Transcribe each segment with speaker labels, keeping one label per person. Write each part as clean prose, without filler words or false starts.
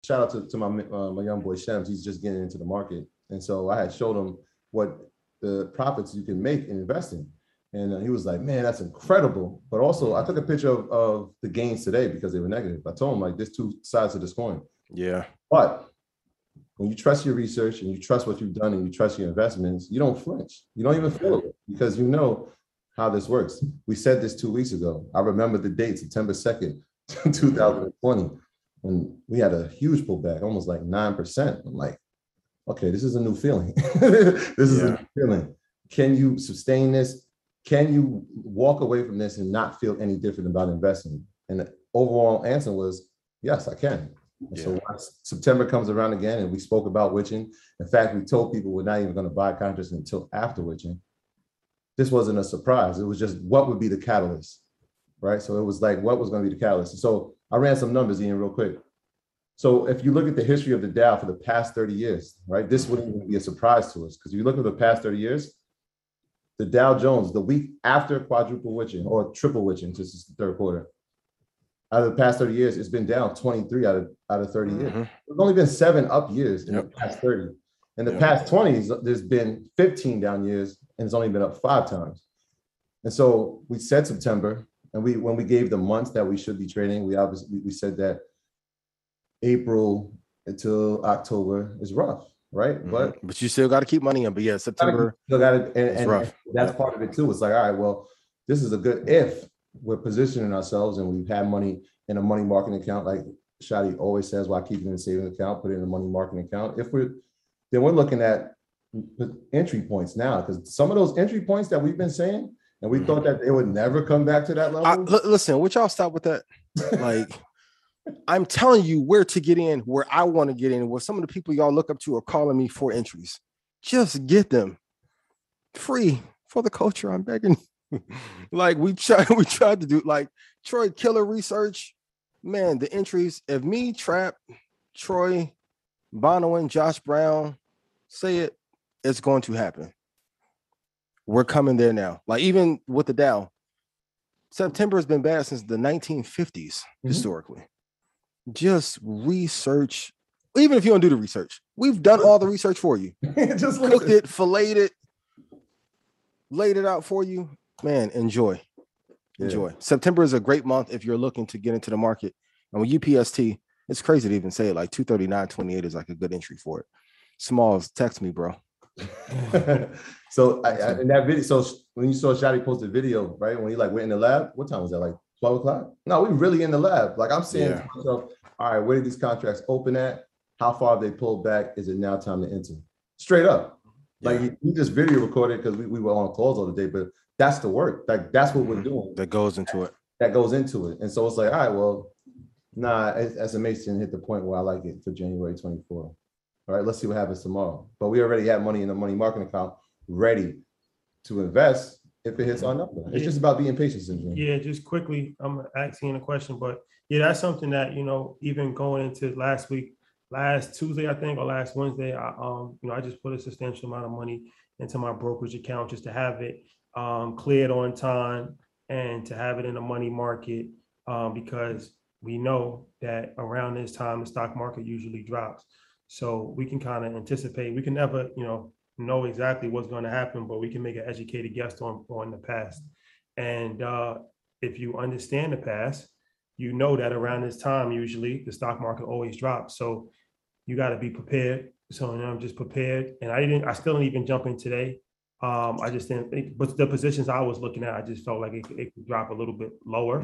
Speaker 1: shout out to my young boy Shems. He's just getting into the market, and so I had showed him what the profits you can make in investing, and he was like, "Man, that's incredible." But also, I took a picture of the gains today because they were negative. I told him like, "There's two sides to this coin."
Speaker 2: Yeah.
Speaker 1: But when you trust your research and you trust what you've done and you trust your investments, you don't flinch. You don't even feel it because you know how this works. We said this 2 weeks ago. I remember the date, September 2nd, 2020, when we had a huge pullback, almost like 9%. I'm like, okay, this is a new feeling. This is a new feeling. Can you sustain this? Can you walk away from this and not feel any different about investing? And the overall answer was, yes, I can. Yeah. So once September comes around again and we spoke about witching, in fact, we told people we're not even going to buy contracts until after witching. This wasn't a surprise. It was just what would be the catalyst, right? So it was like, what was going to be the catalyst? So I ran some numbers, Ian, real quick. So if you look at the history of the Dow for the past 30 years, right, this wouldn't even be a surprise to us because if you look at the past 30 years, the Dow Jones, the week after quadruple witching or triple witching, this is the third quarter, out of the past 30 years, it's been down 23 out of 30 years. There's only been 7 up years in the past 30. In the past 20s, there's been 15 down years, and it's only been up 5 times. And so we said September, and when we gave the months that we should be trading, we said that April until October is rough, right?
Speaker 2: But you still got to keep money in. But yeah, September
Speaker 1: is rough. And that's part of it too. It's like, all right, well, this is a good if we're positioning ourselves and we've had money in a money market account, like Shadi always says, while keeping in a savings account, put it in a money market account. Then we're looking at entry points now, because some of those entry points that we've been saying, and we thought that they would never come back to that level.
Speaker 2: Listen, would y'all stop with that? Like, I'm telling you where to get in, where I want to get in, where some of the people y'all look up to are calling me for entries. Just get them free for the culture. I'm begging. Like we tried to do, like Troy Killer research, man, the entries. If me, Trap, Troy, Bonawyn, Josh Brown say it's going to happen. We're coming there now. Like even with the Dow, September has been bad since the 1950s, historically. Just research. Even if you don't do the research, we've done all the research for you. Just cooked it, filleted it, laid it out for you. Man, enjoy. September is a great month if you're looking to get into the market. And with UPST, it's crazy to even say it. Like 239.28 is like a good entry for it. Smalls, text me, bro.
Speaker 1: So in that video, so when you saw Shadi post the video, right, when he like went in the lab, what time was that? Like 12 o'clock? No, we really in the lab. Like I'm saying to myself, all right, where did these contracts open at? How far have they pulled back? Is it now time to enter? Straight up. Like he just video recorded because we were on calls all the day, but that's the work. Like that's what we're doing.
Speaker 2: That goes into it.
Speaker 1: And so it's like, all right, well, SMH hit the point where I like it for January 24. All right, let's see what happens tomorrow. But we already have money in the money market account ready to invest if it hits our number. It's just about being patient, syndrome.
Speaker 3: Yeah, just quickly, I'm asking a question, but yeah, that's something that, even going into last Tuesday, I think, or last Wednesday, I just put a substantial amount of money into my brokerage account just to have it cleared on time and to have it in the money market because we know that around this time, the stock market usually drops. So we can kind of anticipate. We can never, know exactly what's going to happen, but we can make an educated guess on the past. And if you understand the past, you know that around this time, usually the stock market always drops. So you got to be prepared. So I'm just prepared. And I still didn't even jump in today. I just didn't think, but the positions I was looking at, I just felt like it could drop a little bit lower.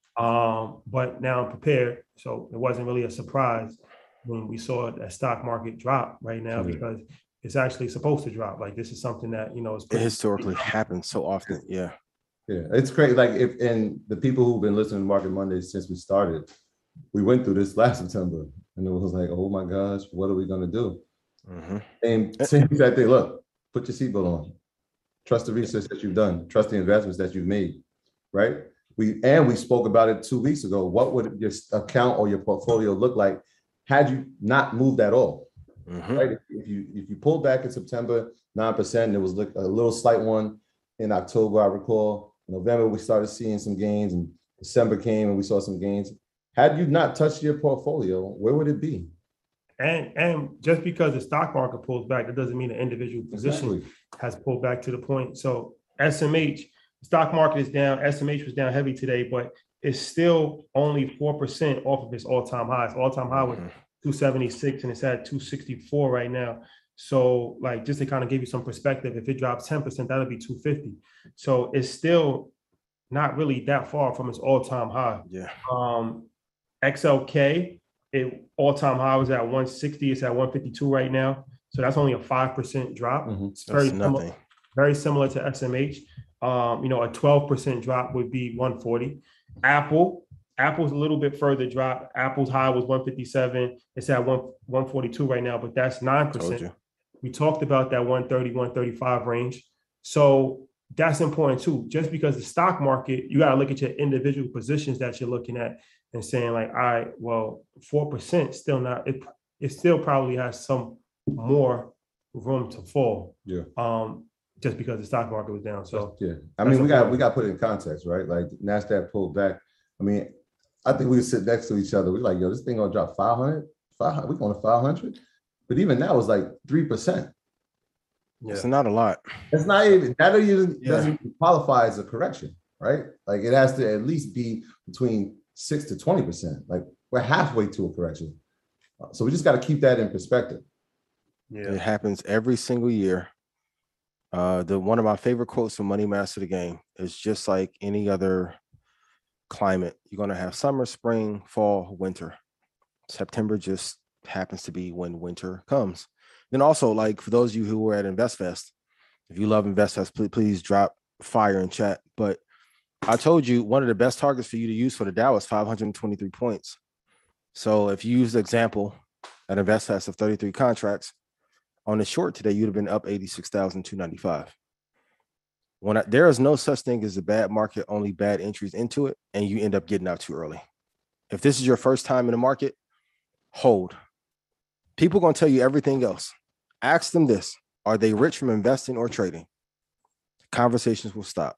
Speaker 3: But now I'm prepared. So it wasn't really a surprise when we saw that stock market drop right now because it's actually supposed to drop. Like this is something that,
Speaker 2: it historically happens so often. Yeah.
Speaker 1: Yeah. It's great. Like and the people who've been listening to Market Mondays since we started, we went through this last September and it was like, oh my gosh, what are we going to do? And same exact thing. Look, put your seatbelt on. Trust the research that you've done. Trust the investments that you've made, right? We spoke about it 2 weeks ago. What would your account or your portfolio look like had you not moved at all? Right? If you pulled back in September 9%, there was like a little slight one in October, I recall. In November, we started seeing some gains, and December came and we saw some gains. Had you not touched your portfolio, where would it be?
Speaker 3: And just because the stock market pulls back, that doesn't mean an individual position
Speaker 1: Exactly.
Speaker 3: has pulled back to the point. So SMH, stock market is down. SMH was down heavy today, but it's still only 4% off of its all-time high. Its all-time high was 276 and it's at 264 right now. So like just to kind of give you some perspective, if it drops 10%, that'll be 250. So it's still not really that far from its all-time high.
Speaker 2: Yeah.
Speaker 3: XLK, it all-time high was at 160. It's at 152 right now. So that's only a 5% drop. It's very similar to SMH. A 12% drop would be 140. Apple's a little bit further drop. Apple's high was 157. It's at 142 right now, but that's 9%. We talked about that 130, 135 range. So that's important too. Just because the stock market, you got to look at your individual positions that you're looking at and saying like, all right, well, 4% still not, it still probably has some more room to fall.
Speaker 1: Yeah.
Speaker 3: Just because the stock market was down. So
Speaker 1: yeah, I mean, we got to put it in context, right? Like NASDAQ pulled back. I mean, I think we would sit next to each other. We're like, yo, this thing gonna drop 500. We're going to 500. But even that was like 3%.
Speaker 2: Yeah. It's not a lot.
Speaker 1: It's not even that doesn't even qualify as a correction, right? Like it has to at least be between 6 to 20%. Like we're halfway to a correction. So we just got to keep that in perspective.
Speaker 2: Yeah, it happens every single year. One of my favorite quotes from Money Master the Game is just like any other climate. You're going to have summer, spring, fall, winter. September just happens to be when winter comes. Then also, like for those of you who were at InvestFest, if you love InvestFest, please drop fire in chat. But I told you one of the best targets for you to use for the Dow is 523 points. So if you use the example at InvestFest of 33 contracts, on the short today, you'd have been up 86,295. There is no such thing as a bad market, only bad entries into it, and you end up getting out too early. If this is your first time in the market, hold. People are going to tell you everything else. Ask them this: are they rich from investing or trading? Conversations will stop.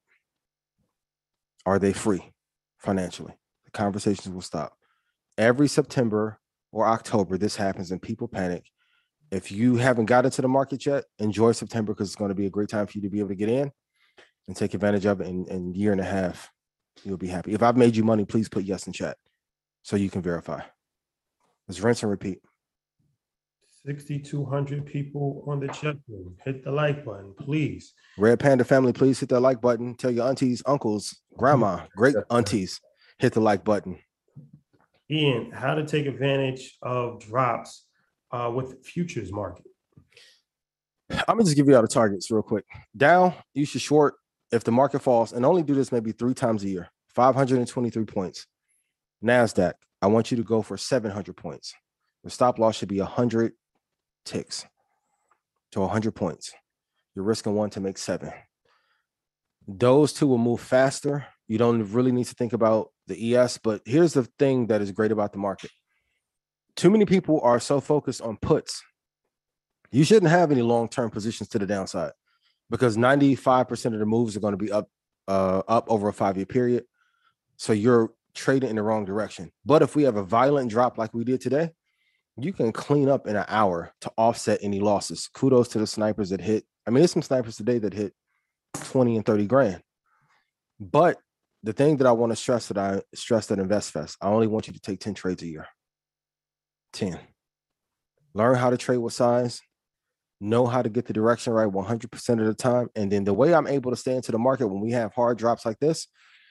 Speaker 2: Are they free financially? The conversations will stop. Every September or October, this happens and people panic. If you haven't got into the market yet, enjoy September because it's going to be a great time for you to be able to get in and take advantage of it. In a year and a half, you'll be happy. If I've made you money, please put yes in chat so you can verify. Let's rinse and repeat.
Speaker 3: 6,200 people on the chat room. Hit the like button, please.
Speaker 2: Red Panda family, please hit that like button. Tell your aunties, uncles, grandma, great aunties, hit the like button.
Speaker 3: Ian, how to take advantage of drops with futures market?
Speaker 2: I'm gonna just give you all the targets real quick. Dow, you should short if the market falls, and only do this maybe 3 times a year. 523 points. NASDAQ, I want you to go for 700 points. The stop loss should be 100 ticks to 100 points. You're risking 1 to make 7. Those two will move faster. You don't really need to think about the ES, but here's the thing that is great about the market. Too many people are so focused on puts. You shouldn't have any long-term positions to the downside because 95% of the moves are going to be up over a 5-year period. So you're trading in the wrong direction. But if we have a violent drop like we did today, you can clean up in an hour to offset any losses. Kudos to the snipers that hit. I mean, there's some snipers today that hit 20 and 30 grand. But the thing that I want to stress at InvestFest, I only want you to take 10 trades a year. 10. Learn how to trade with size. Know how to get the direction right 100% of the time. And then the way I'm able to stay into the market when we have hard drops like this,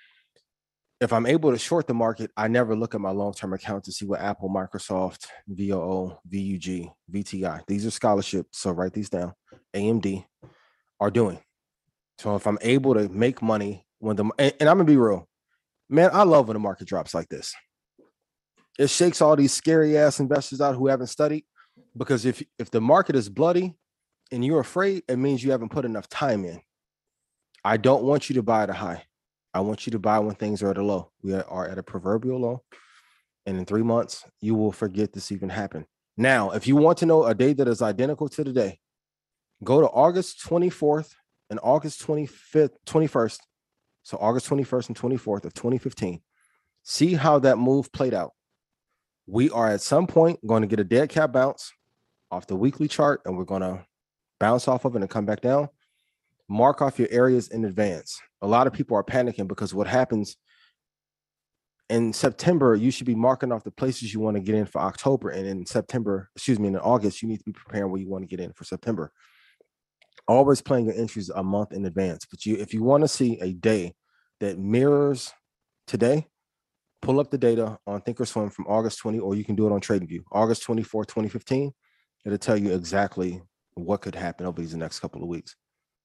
Speaker 2: if I'm able to short the market, I never look at my long-term account to see what Apple, Microsoft, VOO, VUG, VTI, these are scholarships, so write these down, AMD, are doing. So if I'm able to make money when and I'm gonna be real, man, I love when the market drops like this. It shakes all these scary ass investors out who haven't studied, because if the market is bloody and you're afraid, it means you haven't put enough time in. I don't want you to buy at a high. I want you to buy when things are at a low. We are at a proverbial low. And in 3 months, you will forget this even happened. Now, if you want to know a day that is identical to today, go to August 24th and August 21st. So August 21st and 24th of 2015. See how that move played out. We are at some point going to get a dead cat bounce off the weekly chart, and we're going to bounce off of it and come back down. Mark off your areas in advance. A lot of people are panicking because what happens in September, you should be marking off the places you want to get in for October. And in in August, you need to be preparing where you want to get in for September. Always playing your entries a month in advance. But if you want to see a day that mirrors today, pull up the data on Thinkorswim from August 20, or you can do it on TradingView. August 24, 2015. It'll tell you exactly what could happen over these next couple of weeks.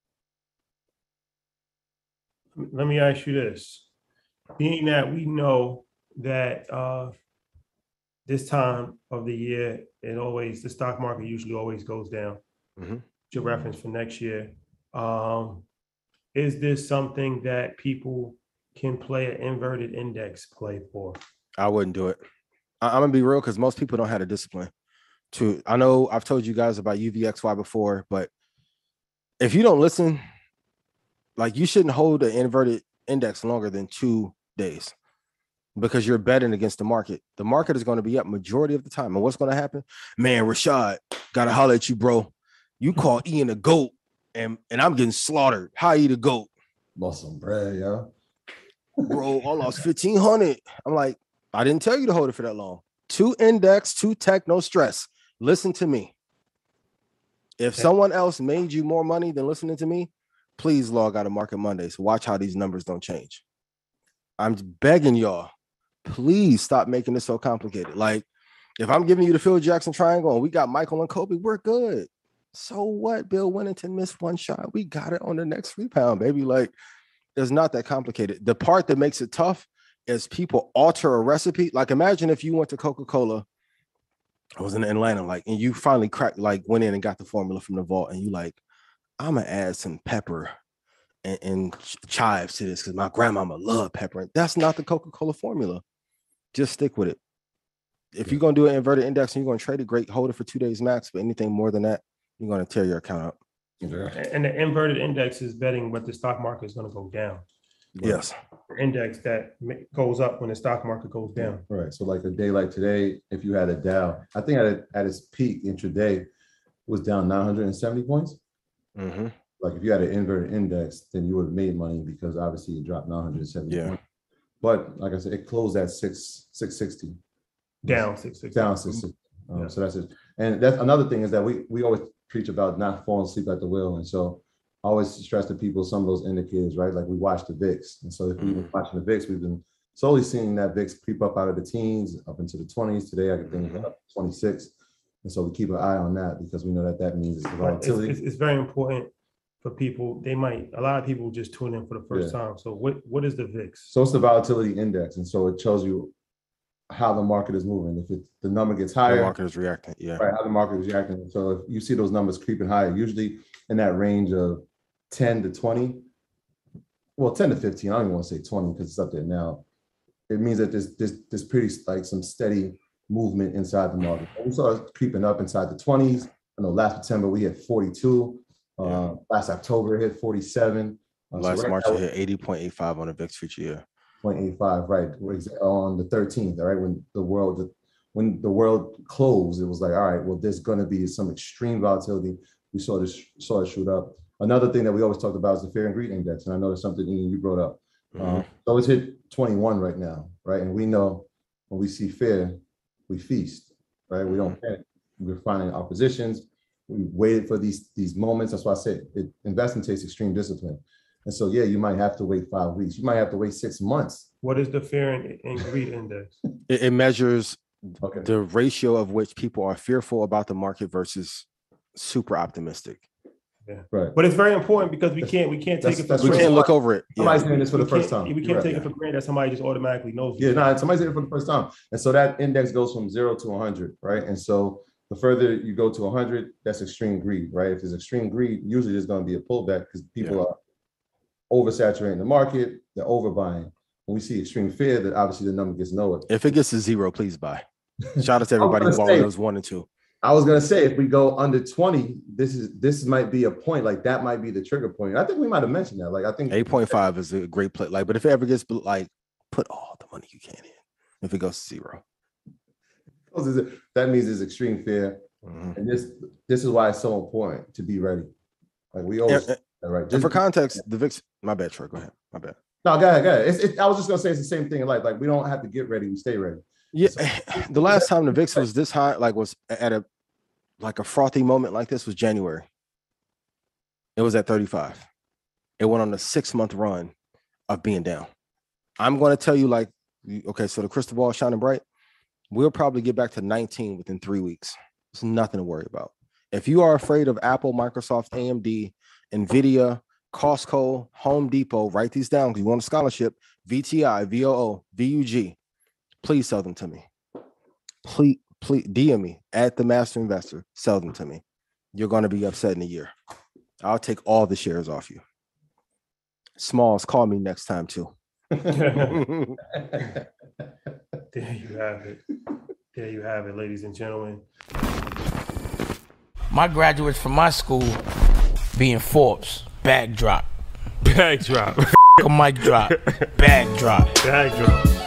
Speaker 3: Let me ask you this. Being that we know that this time of the year, the stock market usually always goes down.
Speaker 2: Mm-hmm.
Speaker 3: Your reference for next year. Is this something that people can play an inverted index play for?
Speaker 2: I wouldn't do it. I'm gonna be real, because most people don't have the discipline to. I know I've told you guys about UVXY before, but if you don't listen, like, you shouldn't hold an inverted index longer than 2 days, because you're betting against the market. The market is going to be up majority of the time. And what's going to happen? Man, Rashad, gotta holler at you, bro. You call Ian a goat, and I'm getting slaughtered. How you the goat?
Speaker 1: Lost some bread, yeah.
Speaker 2: Bro, I lost 1,500. I'm like, I didn't tell you to hold it for that long. 2 index, 2 tech, no stress. Listen to me. If someone else made you more money than listening to me, please log out of Market Mondays. Watch how these numbers don't change. I'm begging y'all, please stop making this so complicated. Like, if I'm giving you the Phil Jackson triangle and we got Michael and Kobe, we're good. So what? Bill Winnington missed 1 shot. We got it on the next rebound, baby. Like, it's not that complicated. The part that makes it tough is people alter a recipe. Like, imagine if you went to Coca-Cola, I was in Atlanta, like, and you finally went in and got the formula from the vault, and you like, I'm gonna add some pepper and chives to this because my grandmama loved pepper. That's not the Coca-Cola formula. Just stick with it. If you're gonna do an inverted index and you're gonna trade it, great, hold it for 2 days max. But anything more than that, you're gonna tear your account up.
Speaker 3: And the inverted index is betting what the stock market is going to go down.
Speaker 2: Yes.
Speaker 3: The index that goes up when the stock market goes down.
Speaker 1: Right. So like a day like today, if you had a Dow, I think at its peak intraday was down 970 points.
Speaker 2: Mm-hmm.
Speaker 1: Like if you had an inverted index, then you would have made money because obviously it dropped 970 points. But like I said, it closed at 660.
Speaker 3: Down 660.
Speaker 1: Down 660. So that's it. And that's another thing is that we always preach about not falling asleep at the wheel. And so I always stress to people some of those indicators, right? Like we watch the VIX. And so if we've been watching the VIX, we've been slowly seeing that VIX creep up out of the teens, up into the 20s. Today, I think it's up to 26. And so we keep an eye on that because we know that means it's the volatility.
Speaker 3: It's very important for people. A lot of people just tune in for the first time. So what is the VIX?
Speaker 1: So it's the volatility index. And so it tells you how the market is moving. If the number gets higher,
Speaker 2: the market is reacting. Yeah.
Speaker 1: Right, how the market is reacting. So if you see those numbers creeping higher, usually in that range of 10 to 20, well, 10 to 15, I don't even want to say 20 because it's up there now. It means that there's pretty like some steady movement inside the market. We saw it creeping up inside the 20s. I know last September we hit 42. Last October it hit 47.
Speaker 2: Last March it hit 80.85 on the VIX future year.
Speaker 1: 0.85, right? On the 13th, right? When the world closed, it was like, all right, well, there's going to be some extreme volatility. We saw it shoot up. Another thing that we always talked about is the fear and greed index, and I know it's something you brought up. So it's hit 21 right now, right? And we know when we see fear, we feast, right? We don't panic. We're finding our positions. We waited for these moments. That's why I said investing takes extreme discipline. And so, yeah, you might have to wait 5 weeks. You might have to wait 6 months.
Speaker 3: What is the fear and greed index?
Speaker 2: It measures the ratio of which people are fearful about the market versus super optimistic.
Speaker 3: Yeah, right. But it's very important because we can't take it for granted.
Speaker 2: We can't look over it.
Speaker 1: Somebody's saying this for the first time.
Speaker 3: We can't take it for granted that somebody just automatically knows.
Speaker 1: Somebody's saying it for the first time. And so that index goes from 0 to 100, right? And so the further you go to 100, that's extreme greed, right? If there's extreme greed, usually there's going to be a pullback because people are oversaturating the market, they're overbuying. When we see extreme fear, that obviously the number gets lower.
Speaker 2: If it gets to 0, please buy. Shout out to everybody who bought those 1 and 2.
Speaker 1: I was gonna say if we go under 20, this might be a point, like that might be the trigger point. I think we might have mentioned that. Like I think
Speaker 2: 8.5 is a great play. Like, but if it ever gets like, put all the money you can in. If it goes to 0.
Speaker 1: That means it's extreme fear.
Speaker 2: Mhm.
Speaker 1: And this is why it's so important to be ready. Like we always, right?
Speaker 2: And for context, the VIX. My bad, Troy. Go ahead. My bad.
Speaker 1: No, go ahead. I was just gonna say it's the same thing in life. Like we don't have to get ready; we stay ready.
Speaker 2: Yeah,
Speaker 1: So,
Speaker 2: the last time the VIX was this high, like was at a frothy moment like this was January. It was at 35. It went on a 6-month run of being down. I'm going to tell you, like, okay, so the crystal ball is shining bright. We'll probably get back to 19 within 3 weeks. It's nothing to worry about. If you are afraid of Apple, Microsoft, AMD, NVIDIA, Costco, Home Depot, write these down because you want a scholarship. VTI, VOO, VUG. Please sell them to me. Please DM me at the Master Investor. Sell them to me. You're going to be upset in a year. I'll take all the shares off you. Smalls, call me next time too.
Speaker 3: There you have it. There you have it, ladies and gentlemen.
Speaker 4: My graduates from my school being Forbes, bag drop.
Speaker 3: Bag drop.
Speaker 4: A mic drop, bag drop.
Speaker 3: Bag drop.